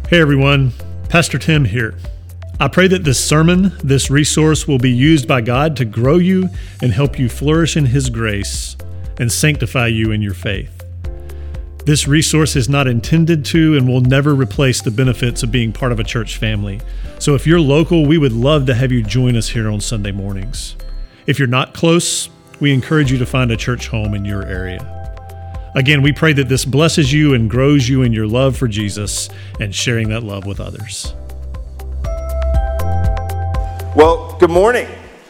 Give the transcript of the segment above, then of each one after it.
Hey everyone, Pastor Tim here. I pray that this sermon, this resource will be used by God to grow you and help you flourish in His grace and sanctify you in your faith. This resource is not intended to and will never replace the benefits of being part of a church family. So if you're local, we would love to have you join us here on Sunday mornings. If you're not close, we encourage you to find a church home in your area. Again, we pray that this blesses you and grows you in your love for Jesus and sharing that love with others. Well, good morning.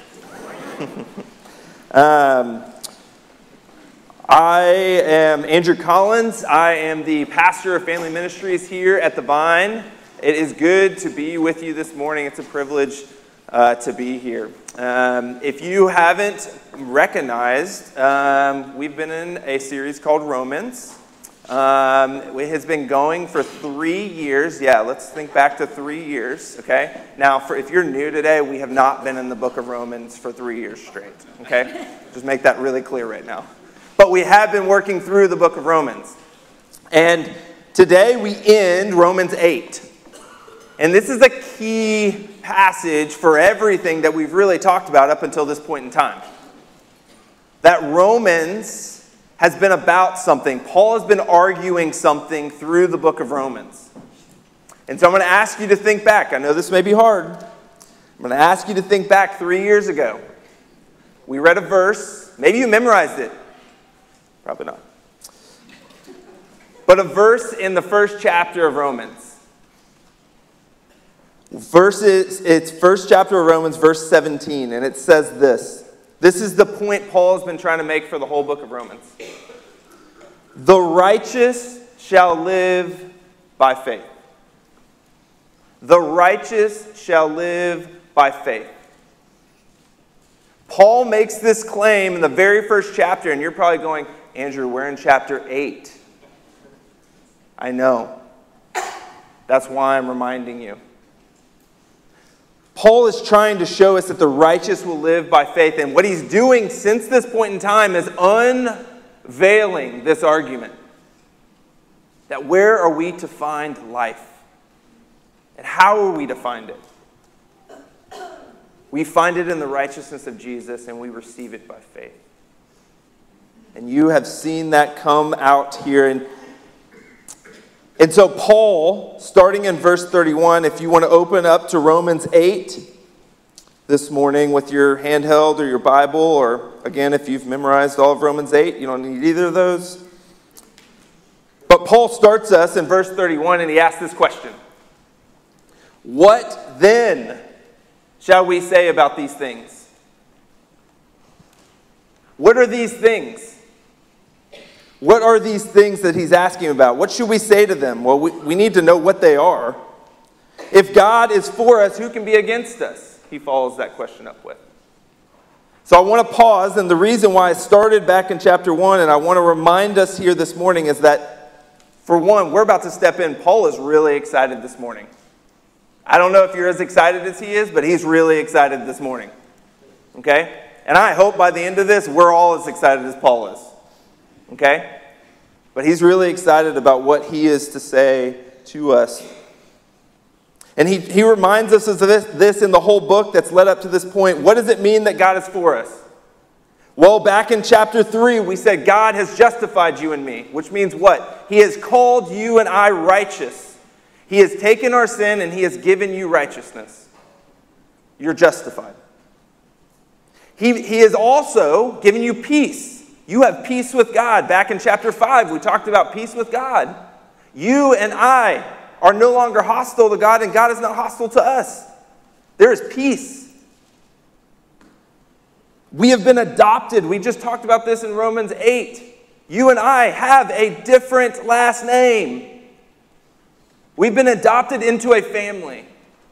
I am Andrew Collins. I am the pastor of family ministries here at the Vine. It is good to be with you this morning. It's a privilege to be here. If you haven't recognized, we've been in a series called Romans. It has been going for 3 years. Yeah, let's think back to 3 years, okay? Now, if you're new today, we have not been in the book of Romans for 3 years straight, okay? Just make that really clear right now. But we have been working through the book of Romans. And today we end Romans 8. And this is a key passage for everything that we've really talked about up until this point in time. That Romans has been about something. Paul has been arguing something through the book of Romans. And so I'm going to ask you to think back. I know this may be hard. I'm going to ask you to think back 3 years ago. We read a verse. Maybe you memorized it. Probably not. But a verse in the first chapter of Romans. It's first chapter of Romans, verse 17, and it says this. This is the point Paul has been trying to make for the whole book of Romans. The righteous shall live by faith. The righteous shall live by faith. Paul makes this claim in the very first chapter, and you're probably going, Andrew, we're in chapter 8. I know. That's why I'm reminding you. Paul is trying to show us that the righteous will live by faith. And what he's doing since this point in time is unveiling this argument. That where are we to find life? And how are we to find it? We find it in the righteousness of Jesus and we receive it by faith. And you have seen that come out here. And so Paul, starting in verse 31, if you want to open up to Romans 8 this morning with your handheld or your Bible, or again, if you've memorized all of Romans 8, you don't need either of those. But Paul starts us in verse 31 and he asks this question. What then shall we say about these things? What are these things? What are these things that he's asking about? What should we say to them? Well, we need to know what they are. If God is for us, who can be against us? He follows that question up with. So I want to pause, and the reason why I started back in chapter 1, and I want to remind us here this morning is that, for one, we're about to step in. Paul is really excited this morning. I don't know if you're as excited as he is, but he's really excited this morning. Okay? And I hope by the end of this, we're all as excited as Paul is. Okay? But he's really excited about what he is to say to us. And he reminds us of this in the whole book that's led up to this point. What does it mean that God is for us? Well, back in chapter 3, we said God has justified you and me, which means what? He has called you and I righteous. He has taken our sin and he has given you righteousness. You're justified. He has also given you peace. You have peace with God. Back in chapter 5, we talked about peace with God. You and I are no longer hostile to God, and God is not hostile to us. There is peace. We have been adopted. We just talked about this in Romans 8. You and I have a different last name. We've been adopted into a family.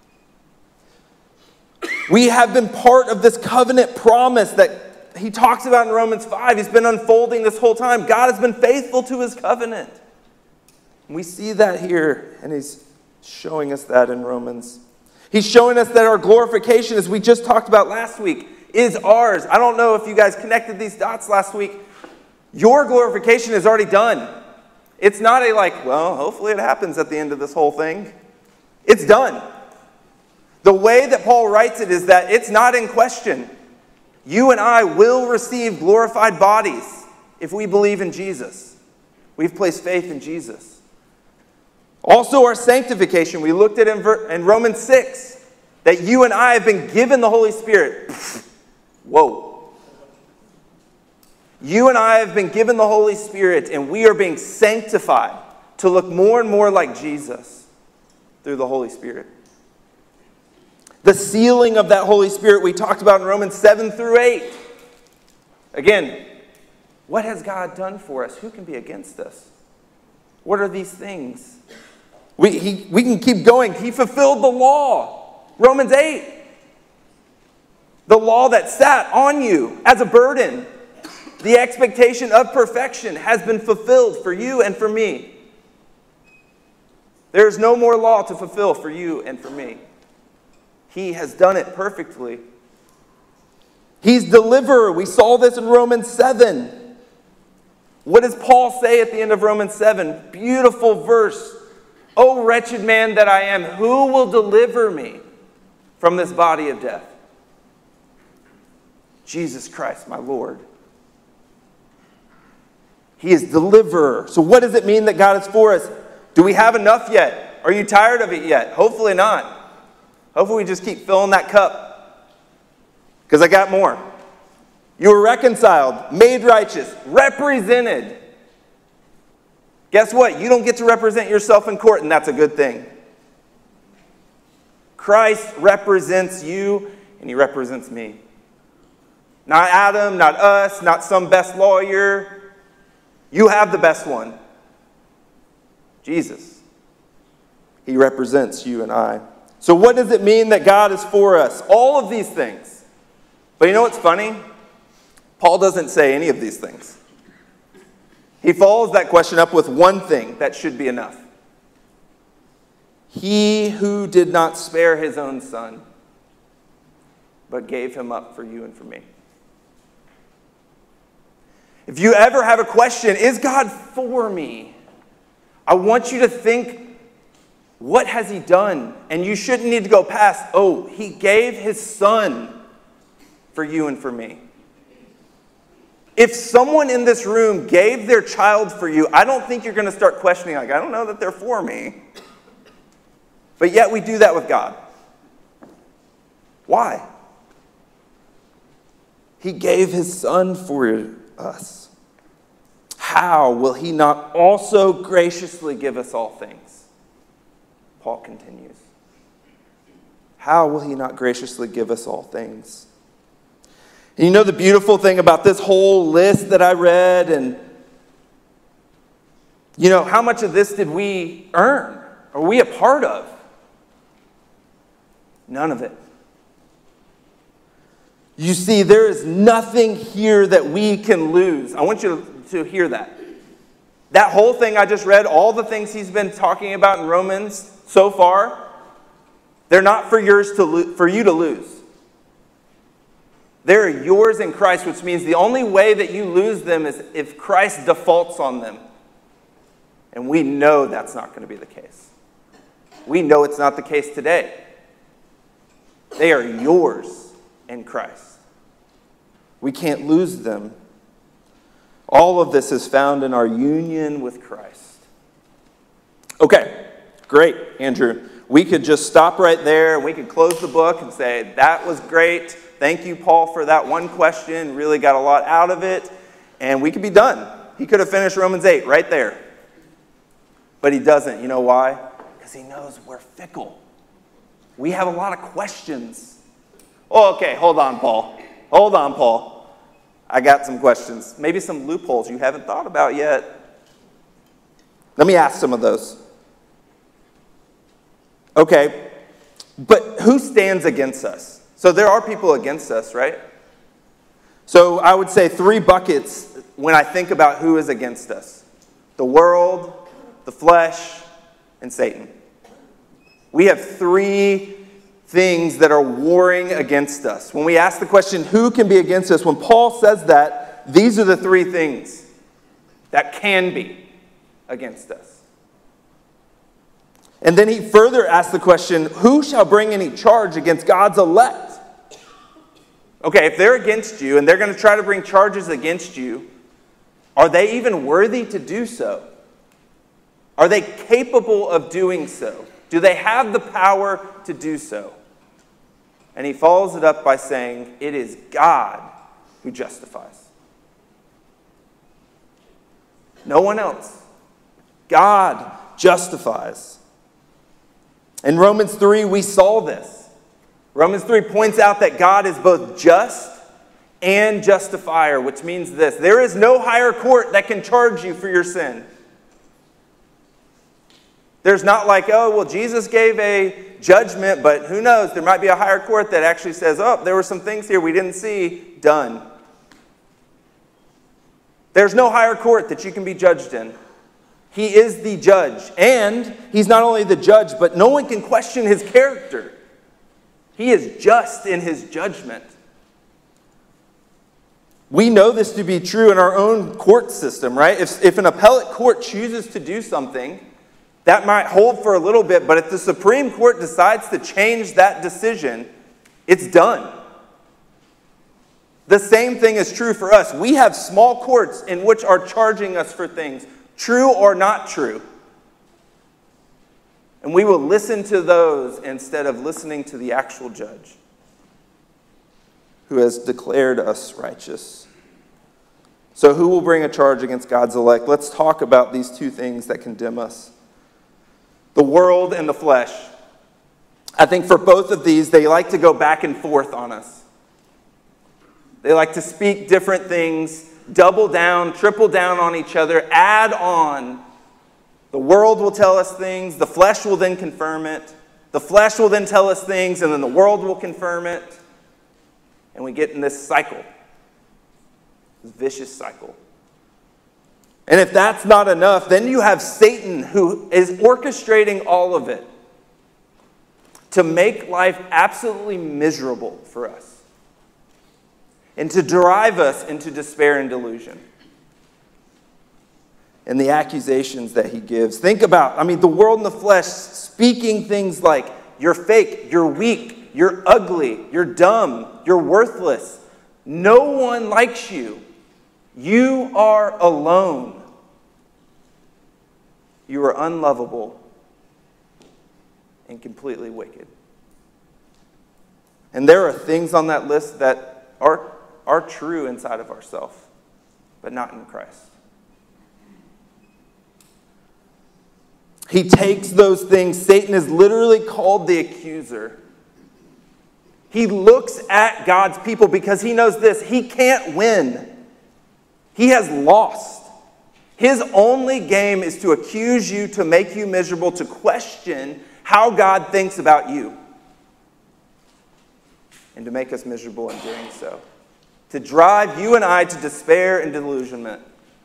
We have been part of this covenant promise that he talks about in Romans 5. He's been unfolding this whole time. God has been faithful to his covenant. And we see that here, and he's showing us that in Romans. He's showing us that our glorification, as we just talked about last week, is ours. I don't know if you guys connected these dots last week. Your glorification is already done. It's not a hopefully it happens at the end of this whole thing. It's done. The way that Paul writes it is that it's not in question. You and I will receive glorified bodies if we believe in Jesus. We've placed faith in Jesus. Also, our sanctification, we looked at in Romans 6, that you and I have been given the Holy Spirit. Whoa. You and I have been given the Holy Spirit, and we are being sanctified to look more and more like Jesus through the Holy Spirit. The sealing of that Holy Spirit we talked about in Romans 7 through 8. Again, what has God done for us? Who can be against us? What are these things? We can keep going. He fulfilled the law. Romans 8. The law that sat on you as a burden. The expectation of perfection has been fulfilled for you and for me. There is no more law to fulfill for you and for me. He has done it perfectly. He's deliverer. We saw this in Romans 7. What does Paul say at the end of Romans 7? Beautiful verse. O wretched man that I am, who will deliver me from this body of death? Jesus Christ, my Lord. He is deliverer. So what does it mean that God is for us? Do we have enough yet? Are you tired of it yet? Hopefully not. Hopefully we just keep filling that cup. Because I got more. You were reconciled, made righteous, represented. Guess what? You don't get to represent yourself in court, and that's a good thing. Christ represents you, and he represents me. Not Adam, not us, not some best lawyer. You have the best one. Jesus. He represents you and I. So what does it mean that God is for us? All of these things. But you know what's funny? Paul doesn't say any of these things. He follows that question up with one thing that should be enough. He who did not spare his own son, but gave him up for you and for me. If you ever have a question, is God for me? I want you to think, what has he done? And you shouldn't need to go past, oh, he gave his son for you and for me. If someone in this room gave their child for you, I don't think you're going to start questioning, like, I don't know that they're for me. But yet we do that with God. Why? He gave his son for us. How will he not also graciously give us all things? Paul continues. How will he not graciously give us all things? And you know the beautiful thing about this whole list that I read, and you know, how much of this did we earn? Are we a part of? None of it. You see, there is nothing here that we can lose. I want you to hear that. That whole thing I just read, all the things he's been talking about in Romans so far, they're not for you to lose. They're yours in Christ, which means the only way that you lose them is if Christ defaults on them. And we know that's not going to be the case. We know it's not the case today. They are yours in Christ. We can't lose them. All of this is found in our union with Christ. Okay, great, Andrew. We could just stop right there and we could close the book and say, that was great. Thank you, Paul, for that one question. Really got a lot out of it. And we could be done. He could have finished Romans 8 right there. But he doesn't. You know why? Because he knows we're fickle. We have a lot of questions. Oh, okay, hold on, Paul. Hold on, Paul. I got some questions. Maybe some loopholes you haven't thought about yet. Let me ask some of those. Okay, but who stands against us? So there are people against us, right? So I would say 3 buckets when I think about who is against us. The world, the flesh, and Satan. We have 3 things that are warring against us. When we ask the question, who can be against us? When Paul says that, these are the 3 things that can be against us. And then he further asks the question, who shall bring any charge against God's elect? Okay, if they're against you and they're going to try to bring charges against you, are they even worthy to do so? Are they capable of doing so? Do they have the power to do so? And he follows it up by saying, it is God who justifies. No one else. God justifies. In Romans 3, we saw this. Romans 3 points out that God is both just and justifier, which means this: there is no higher court that can charge you for your sin. There's not like, oh, well, Jesus gave a judgment, but who knows? There might be a higher court that actually says, oh, there were some things here we didn't see. Done. There's no higher court that you can be judged in. He is the judge. And he's not only the judge, but no one can question his character. He is just in his judgment. We know this to be true in our own court system, right? If an appellate court chooses to do something, that might hold for a little bit, but if the Supreme Court decides to change that decision, it's done. The same thing is true for us. We have small courts in which are charging us for things, true or not true. And we will listen to those instead of listening to the actual judge who has declared us righteous. So who will bring a charge against God's elect? Let's talk about these two things that condemn us: the world and the flesh. I think for both of these, they like to go back and forth on us. They like to speak different things, double down, triple down on each other, add on. The world will tell us things, the flesh will then confirm it. The flesh will then tell us things, and then the world will confirm it. And we get in this cycle, this vicious cycle. And if that's not enough, then you have Satan, who is orchestrating all of it to make life absolutely miserable for us and to drive us into despair and delusion. And the accusations that he gives. Think about, the world and the flesh speaking things like, you're fake, you're weak, you're ugly, you're dumb, you're worthless. No one likes you. You are alone. You are unlovable and completely wicked. And there are things on that list that are true inside of ourselves, but not in Christ. He takes those things. Satan is literally called the accuser. He looks at God's people because he knows this: he can't win. He has lost. His only game is to accuse you, to make you miserable, to question how God thinks about you, and to make us miserable in doing so, to drive you and I to despair and delusionment.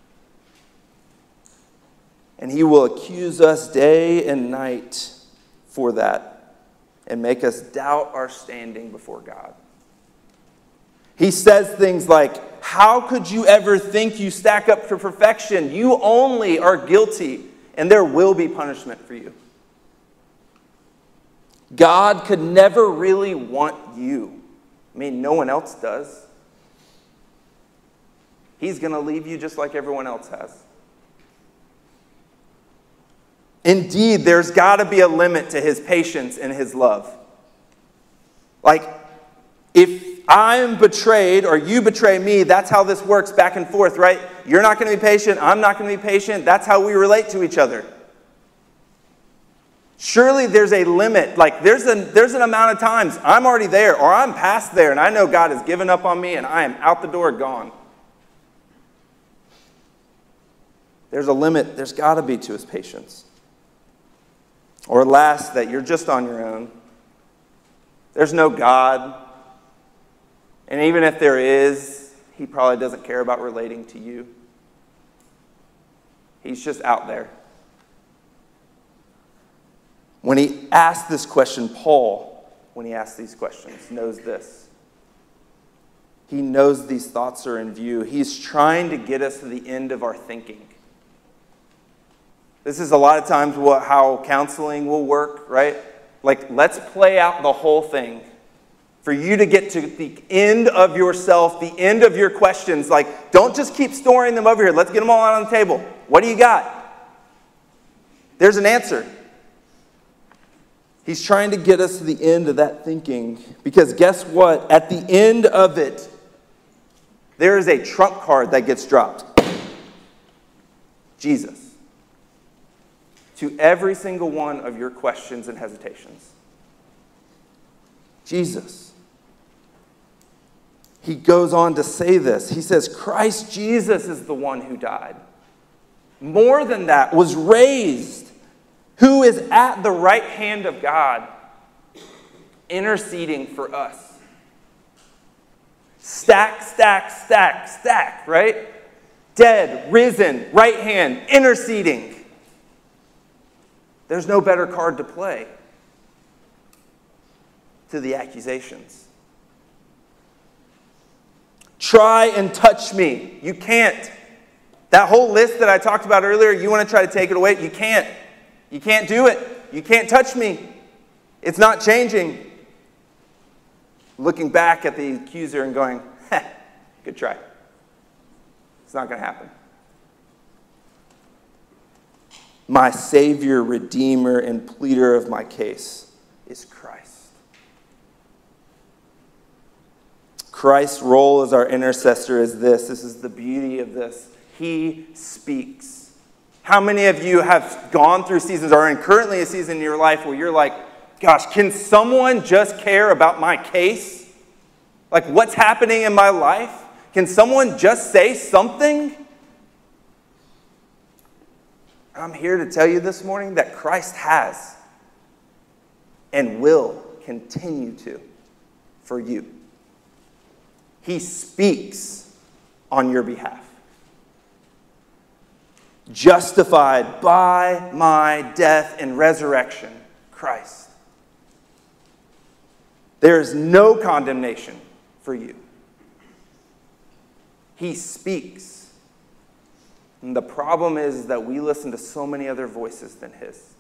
And he will accuse us day and night for that and make us doubt our standing before God. He says things like, how could you ever think you stack up to perfection? You only are guilty, and there will be punishment for you. God could never really want you. No one else does. He's going to leave you just like everyone else has. Indeed, there's got to be a limit to his patience and his love. Like, if I'm betrayed or you betray me, that's how this works back and forth, right? You're not going to be patient, I'm not going to be patient. That's how we relate to each other. Surely there's a limit. Like, there's an amount of times I'm already there or I'm past there and I know God has given up on me and I am out the door, gone. There's a limit. There's got to be to his patience. Or last, that you're just on your own. There's no God. And even if there is, he probably doesn't care about relating to you. He's just out there. When he asked this question, Paul, when he asked these questions, knows this. He knows these thoughts are in view. He's trying to get us to the end of our thinking. This is a lot of times how counseling will work, right? Like, let's play out the whole thing. For you to get to the end of yourself, the end of your questions. Like, don't just keep storing them over here. Let's get them all out on the table. What do you got? There's an answer. He's trying to get us to the end of that thinking. Because guess what? At the end of it, there is a trump card that gets dropped. Jesus. To every single one of your questions and hesitations. Jesus. He goes on to say this. He says, Christ Jesus is the one who died. More than that, was raised, who is at the right hand of God, interceding for us. Stack, stack, stack, stack, right? Dead, risen, right hand, interceding. There's no better card to play to the accusations. Try and touch me. You can't. That whole list that I talked about earlier, you want to try to take it away? You can't. You can't do it. You can't touch me. It's not changing. Looking back at the accuser and going, good try. It's not going to happen. My Savior, Redeemer, and pleader of my case is Christ. Christ's role as our intercessor is this. This is the beauty of this. He speaks. How many of you have gone through seasons or are in currently a season in your life where you're like, gosh, can someone just care about my case? Like, what's happening in my life? Can someone just say something? I'm here to tell you this morning that Christ has and will continue to for you. He speaks on your behalf. Justified by my death and resurrection, Christ. There is no condemnation for you. He speaks. And the problem is that we listen to so many other voices than his.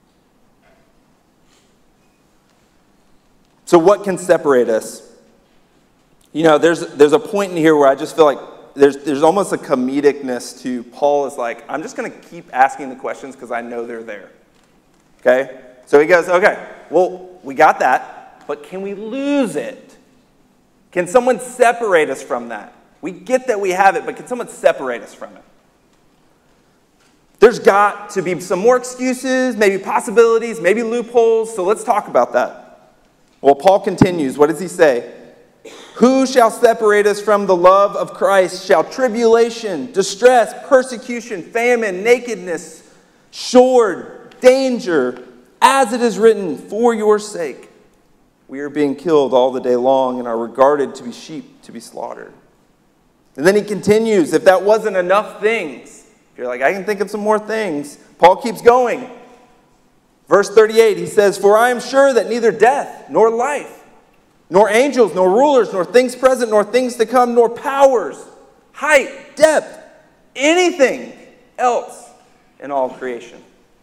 So what can separate us? You know, there's a point in here where I just feel like there's almost a comedicness to Paul is like, I'm just going to keep asking the questions because I know they're there. Okay? So he goes, okay, well, we got that, but can we lose it? Can someone separate us from that? We get that we have it, but can someone separate us from it? There's got to be some more excuses, maybe possibilities, maybe loopholes, so let's talk about that. Well, Paul continues. What does he say? Who shall separate us from the love of Christ? Shall tribulation, distress, persecution, famine, nakedness, sword, danger, as it is written, for your sake we are being killed all the day long and are regarded to be sheep to be slaughtered. And then he continues, if that wasn't enough things, if you're like, I can think of some more things, Paul keeps going. Verse 38, he says, for I am sure that neither death nor life, nor angels, nor rulers, nor things present, nor things to come, nor powers, height, depth, anything else in all creation.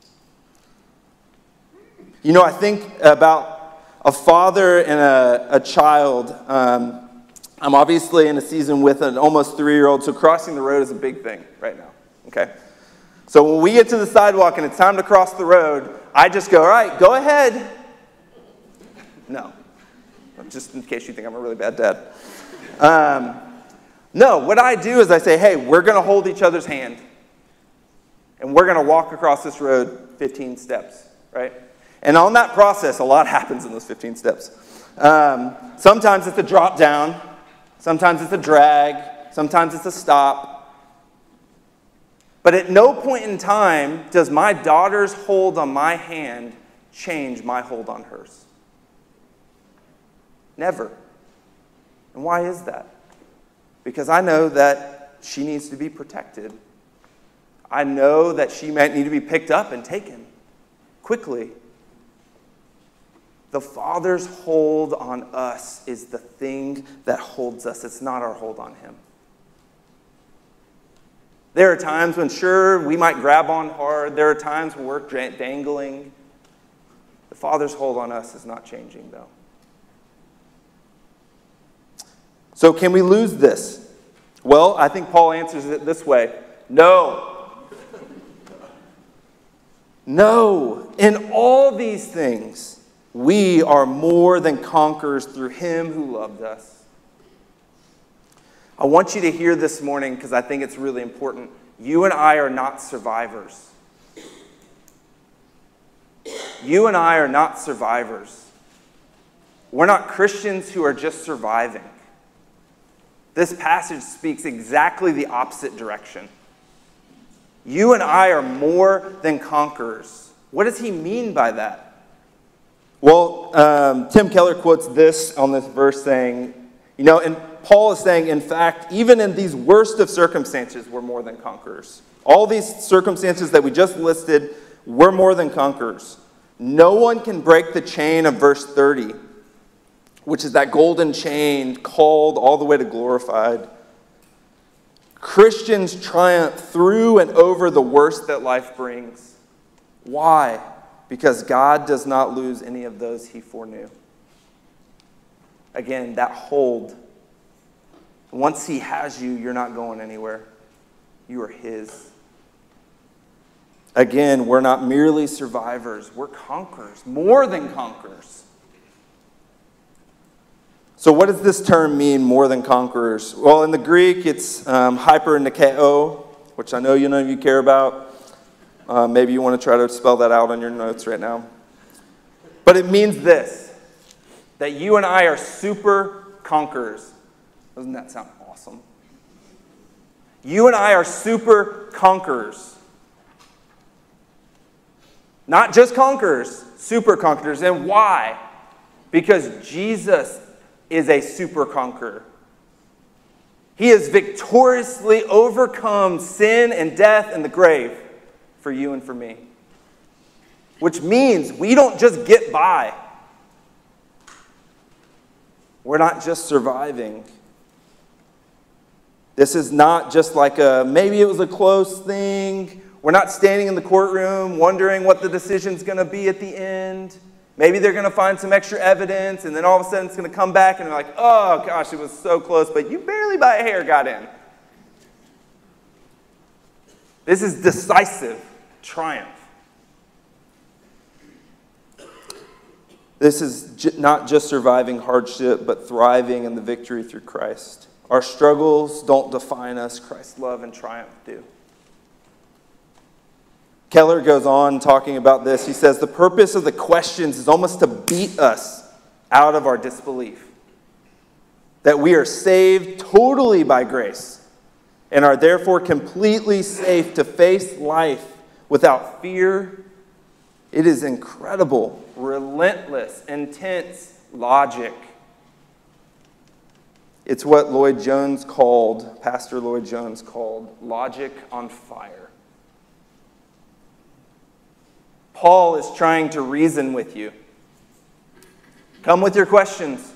You know, I think about a father and a child. I'm obviously in a season with an almost 3-year-old, so crossing the road is a big thing right now. Okay? So when we get to the sidewalk and it's time to cross the road, I just go, all right, go ahead. No. Just in case you think I'm a really bad dad. No, what I do is I say, hey, we're going to hold each other's hand. And we're going to walk across this road 15 steps, right? And on that process, a lot happens in those 15 steps. Sometimes it's a drop down. Sometimes it's a drag. Sometimes it's a stop. But at no point in time does my daughter's hold on my hand change my hold on hers. Never. And why is that? Because I know that she needs to be protected. I know that she might need to be picked up and taken quickly. The Father's hold on us is the thing that holds us. It's not our hold on him. There are times when, sure, we might grab on hard. There are times when we're dangling. The Father's hold on us is not changing, though. So can we lose this? Well, I think Paul answers it this way. No. No. In all these things, we are more than conquerors through him who loved us. I want you to hear this morning because I think it's really important. You and I are not survivors. You and I are not survivors. We're not Christians who are just surviving. This passage speaks exactly the opposite direction. You and I are more than conquerors. What does he mean by that? Well, Tim Keller quotes this on this verse saying, and Paul is saying, in fact, even in these worst of circumstances, we're more than conquerors. All these circumstances that we just listed, we're more than conquerors. No one can break the chain of verse 30, which is that golden chain called all the way to glorified. Christians triumph through and over the worst that life brings. Why? Because God does not lose any of those he foreknew. Again, that hold. Once he has you, you're not going anywhere. You are his. Again, we're not merely survivors. We're conquerors, more than conquerors. So what does this term mean, more than conquerors? Well, in the Greek, it's hypernikeo, which I know none of you care about. Maybe you want to try to spell that out on your notes right now. But it means this, that you and I are super conquerors. Doesn't that sound awesome? You and I are super conquerors. Not just conquerors, super conquerors. And why? Because Jesus is a super conqueror. He has victoriously overcome sin and death and the grave for you and for me. Which means we don't just get by. We're not just surviving. This is not just like maybe it was a close thing. We're not standing in the courtroom wondering what the decision's going to be at the end. Maybe they're going to find some extra evidence, and then all of a sudden it's going to come back and they're like, oh gosh, it was so close, but you barely by a hair got in. This is decisive triumph. This is not just surviving hardship, but thriving in the victory through Christ. Our struggles don't define us. Christ's love and triumph do. Keller goes on talking about this. He says, the purpose of the questions is almost to beat us out of our disbelief. That we are saved totally by grace and are therefore completely safe to face life without fear. It is incredible, relentless, intense logic. It's what Pastor Lloyd Jones called logic on fire. Paul is trying to reason with you. Come with your questions.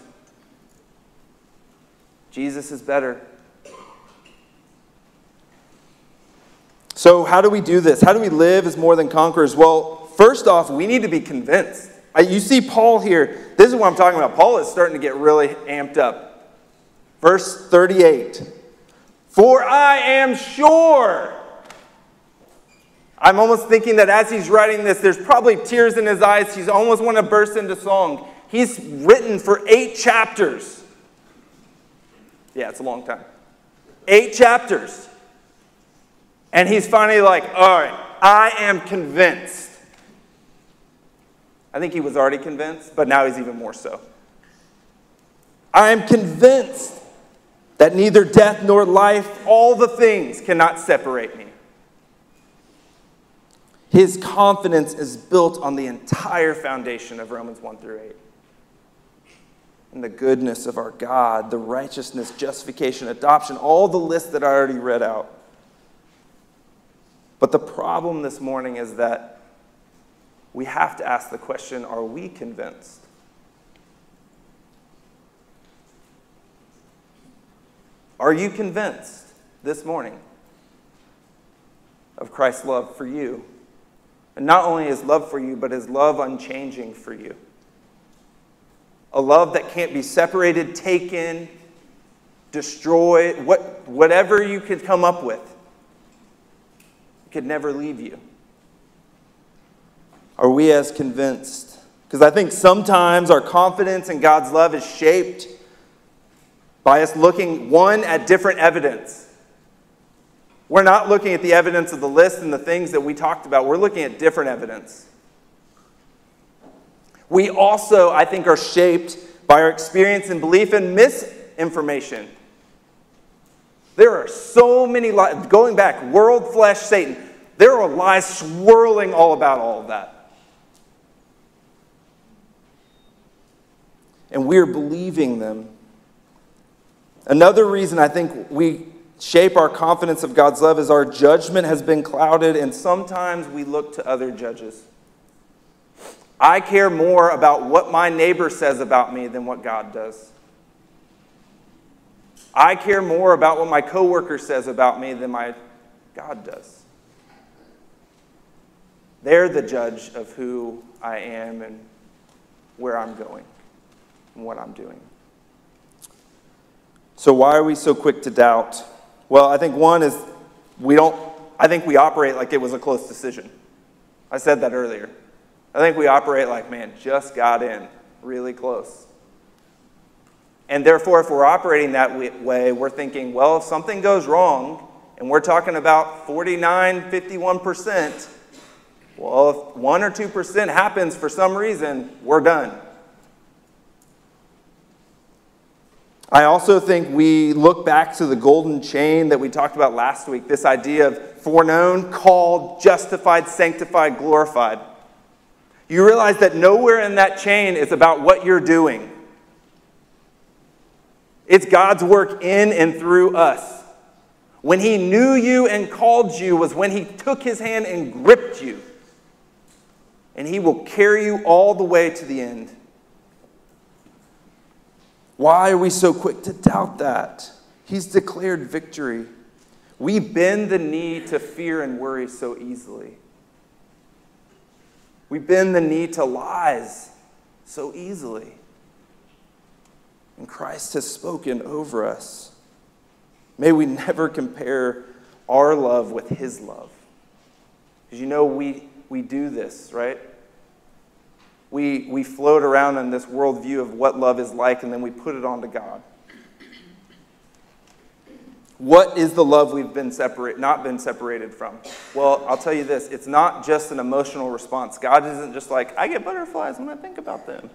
Jesus is better. So how do we do this? How do we live as more than conquerors? Well, first off, we need to be convinced. You see Paul here. This is what I'm talking about. Paul is starting to get really amped up. Verse 38. For I am sure. I'm almost thinking that as he's writing this, there's probably tears in his eyes. He's almost want to burst into song. He's written for 8 chapters. Yeah, it's a long time. 8 chapters. And he's finally like, all right, I am convinced. I think he was already convinced, but now he's even more so. I am convinced that neither death nor life, all the things cannot separate me. His confidence is built on the entire foundation of Romans 1 through 8. And the goodness of our God, the righteousness, justification, adoption, all the lists that I already read out. But the problem this morning is that we have to ask the question, are we convinced? Are you convinced this morning? of Christ's love for you. And not only his love for you, but his love unchanging for you. A love that can't be separated, taken, destroyed, whatever you could come up with. It could never leave you. Are we as convinced? Because I think sometimes our confidence in God's love is shaped by us looking, one, at different evidence. We're not looking at the evidence of the list and the things that we talked about. We're looking at different evidence. We also, I think, are shaped by our experience and belief in misinformation. There are so many lies. Going back, world, flesh, Satan. There are lies swirling all about all of that. And we're believing them. Another reason I think we shape our confidence of God's love is our judgment has been clouded, and sometimes we look to other judges. I care more about what my neighbor says about me than what God does. I care more about what my coworker says about me than my God does. They're the judge of who I am and where I'm going and what I'm doing. So why are we so quick to doubt? Well, I think one is I think we operate like it was a close decision. I said that earlier. I think we operate like, man, just got in really close. And therefore, if we're operating that way, we're thinking, well, if something goes wrong, and we're talking about 49, 51%, well, if 1 or 2% happens for some reason, we're done. I also think we look back to the golden chain that we talked about last week, this idea of foreknown, called, justified, sanctified, glorified. You realize that nowhere in that chain is about what you're doing. It's God's work in and through us. When he knew you and called you was when he took his hand and gripped you. And he will carry you all the way to the end. Why are we so quick to doubt that? He's declared victory. We bend the knee to fear and worry so easily. We bend the knee to lies so easily. And Christ has spoken over us. May we never compare our love with his love. Because you know we do this, right? We float around in this worldview of what love is like, and then we put it onto God. What is the love we've not been separated from? Well, I'll tell you this. It's not just an emotional response. God isn't just like, I get butterflies when I think about them.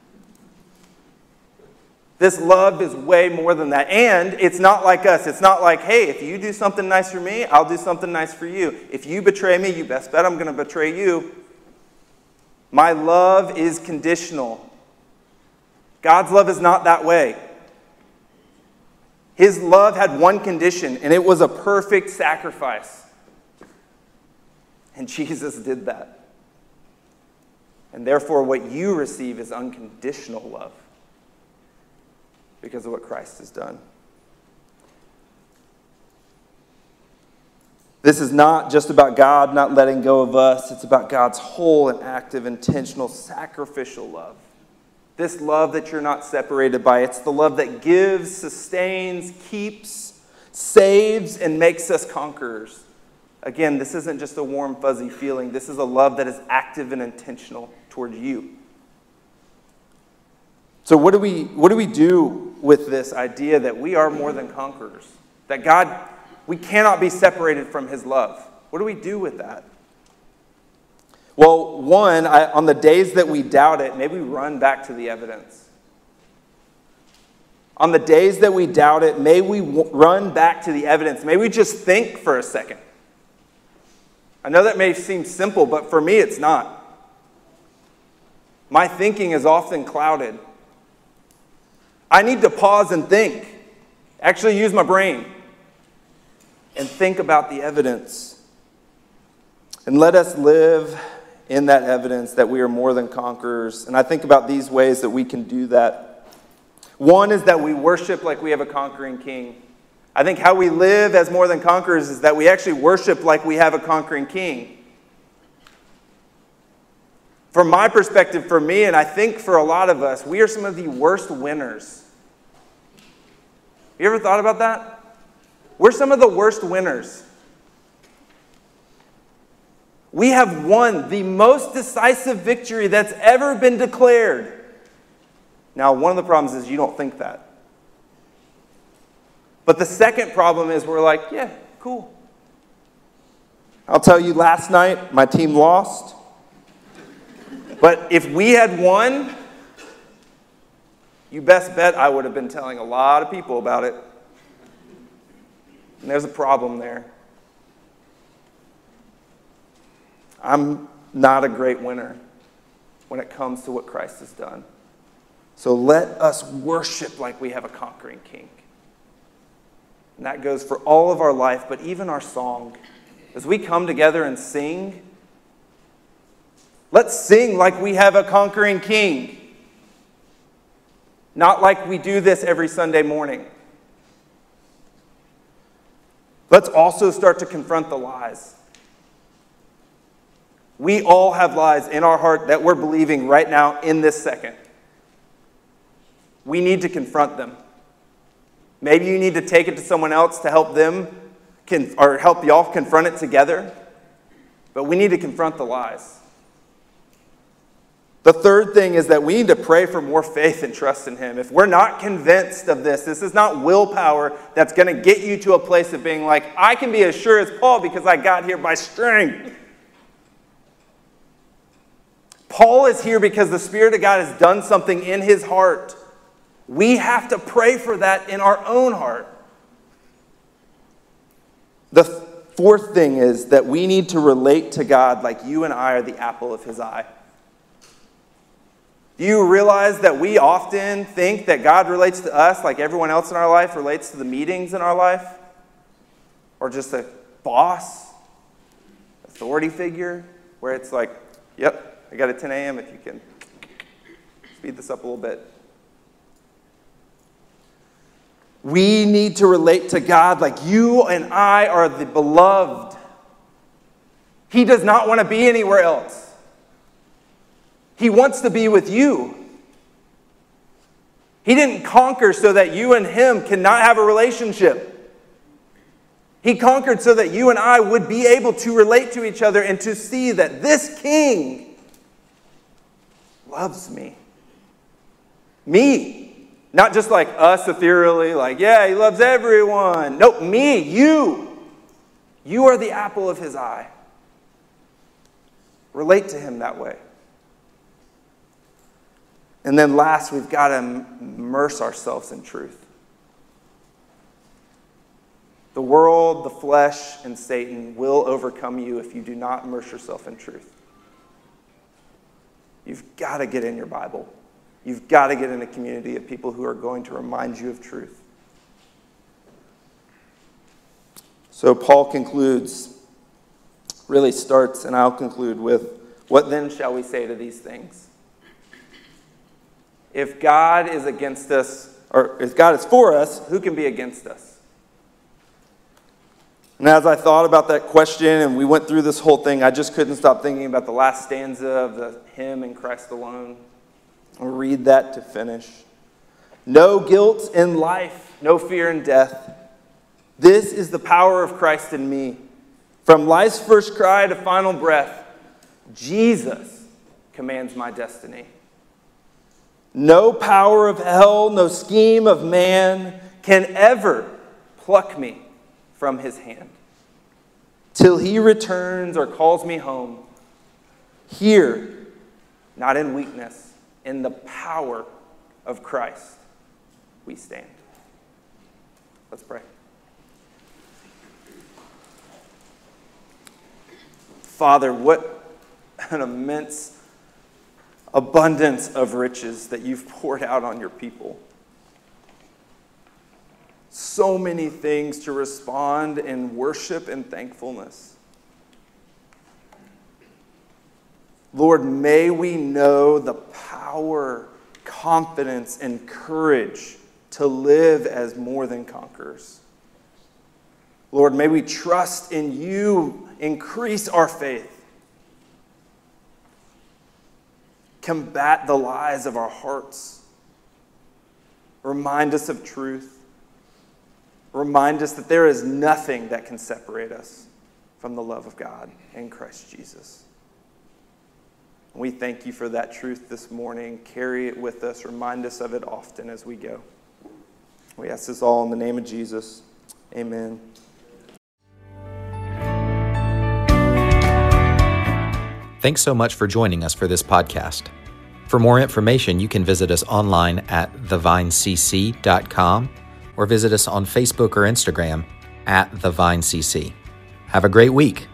This love is way more than that. And it's not like us. It's not like, hey, if you do something nice for me, I'll do something nice for you. If you betray me, you best bet I'm going to betray you. My love is conditional. God's love is not that way. His love had one condition, and it was a perfect sacrifice. And Jesus did that. And therefore, what you receive is unconditional love because of what Christ has done. This is not just about God not letting go of us. It's about God's whole and active, intentional, sacrificial love. This love that you're not separated by. It's the love that gives, sustains, keeps, saves, and makes us conquerors. Again, this isn't just a warm, fuzzy feeling. This is a love that is active and intentional toward you. So what do we do with this idea that we are more than conquerors? That God, we cannot be separated from his love. What do we do with that? Well, one, on the days that we doubt it, maybe run back to the evidence. On the days that we doubt it, may we run back to the evidence. May we just think for a second. I know that may seem simple, but for me it's not. My thinking is often clouded. I need to pause and think. Actually use my brain. And think about the evidence. And let us live in that evidence that we are more than conquerors. And I think about these ways that we can do that. One is that we worship like we have a conquering king. I think how we live as more than conquerors is that we actually worship like we have a conquering king. From my perspective, for me, and I think for a lot of us, we are some of the worst winners. You ever thought about that? We're some of the worst winners. We have won the most decisive victory that's ever been declared. Now, one of the problems is you don't think that. But the second problem is we're like, yeah, cool. I'll tell you, last night, my team lost. But if we had won, you best bet I would have been telling a lot of people about it. And there's a problem there. I'm not a great winner when it comes to what Christ has done. So let us worship like we have a conquering king. And that goes for all of our life, but even our song. As we come together and sing, let's sing like we have a conquering king. Not like we do this every Sunday morning. Let's also start to confront the lies. We all have lies in our heart that we're believing right now in this second. We need to confront them. Maybe you need to take it to someone else to help them or help y'all confront it together. But we need to confront the lies. The third thing is that we need to pray for more faith and trust in Him. If we're not convinced of this is not willpower that's going to get you to a place of being like, I can be as sure as Paul because I got here by strength. Paul is here because the Spirit of God has done something in his heart. We have to pray for that in our own heart. The fourth thing is that we need to relate to God like you and I are the apple of His eye. Do you realize that we often think that God relates to us like everyone else in our life relates to the meetings in our life? Or just a boss, authority figure, where it's like, yep, I got a 10 a.m. if you can speed this up a little bit. We need to relate to God like you and I are the beloved. He does not want to be anywhere else. He wants to be with you. He didn't conquer so that you and Him cannot have a relationship. He conquered so that you and I would be able to relate to each other and to see that this King loves me. Me. Not just like us ethereally, like, yeah, He loves everyone. Nope, me, you. You are the apple of His eye. Relate to Him that way. And then last, we've got to immerse ourselves in truth. The world, the flesh, and Satan will overcome you if you do not immerse yourself in truth. You've got to get in your Bible. You've got to get in a community of people who are going to remind you of truth. So Paul concludes, really starts, and I'll conclude with, what then shall we say to these things? If God is against us, or if God is for us, who can be against us? And as I thought about that question and we went through this whole thing, I just couldn't stop thinking about the last stanza of the hymn In Christ Alone. I'll read that to finish. No guilt in life, no fear in death. This is the power of Christ in me. From life's first cry to final breath, Jesus commands my destiny. No power of hell, no scheme of man can ever pluck me from His hand. Till He returns or calls me home, here, not in weakness, in the power of Christ, we stand. Let's pray. Father, what an immense abundance of riches that You've poured out on Your people. So many things to respond in worship and thankfulness. Lord, may we know the power, confidence, and courage to live as more than conquerors. Lord, may we trust in you. Increase our faith. Combat the lies of our hearts. Remind us of truth. Remind us that there is nothing that can separate us from the love of God in Christ Jesus. We thank you for that truth this morning. Carry it with us. Remind us of it often as we go. We ask this all in the name of Jesus. Amen. Thanks so much for joining us for this podcast. For more information, you can visit us online at thevinecc.com or visit us on Facebook or Instagram at thevinecc. Have a great week.